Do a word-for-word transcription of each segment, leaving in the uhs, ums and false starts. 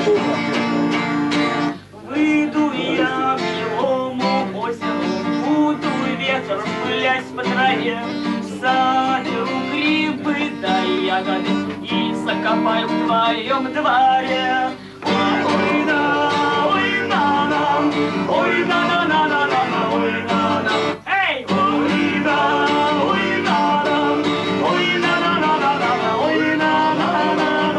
Выйду я к белому озеру, буду ветер пылять по траве, соберу грибы да ягоды и закопаю в твоем дворе. Ой, да, ой, да, да, ой, да, да, да, да, да, ой, да, да. Эй, ой, да, ой, да, да, ой, да, да, да, да, да, ой, да, да, да,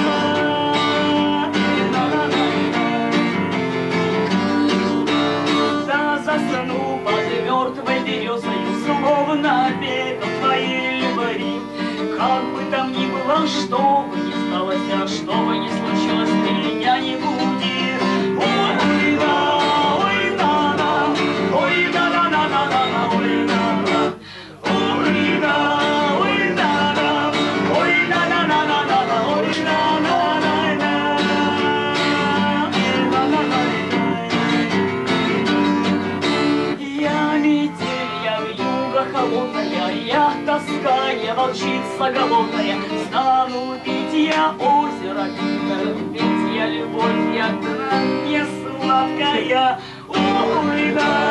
да. Да засну под мертвой березою, словно пепел твоей любви. Как бы там ни было, что бы ни сталось, а что бы ни случилось, ты меня не буди. Ой, да, ой, да, да, ой, да, да, да, да, да, ой, да, да. Ой, да, ой, да, да, ой, да, да, да, да, да, да, ой, да, да, да, да. Я метель, я вьюга холодная, я тоска, я волчица голодная, стану пить я озеро питер, пить я любовь, я не сладкая. Ой, да.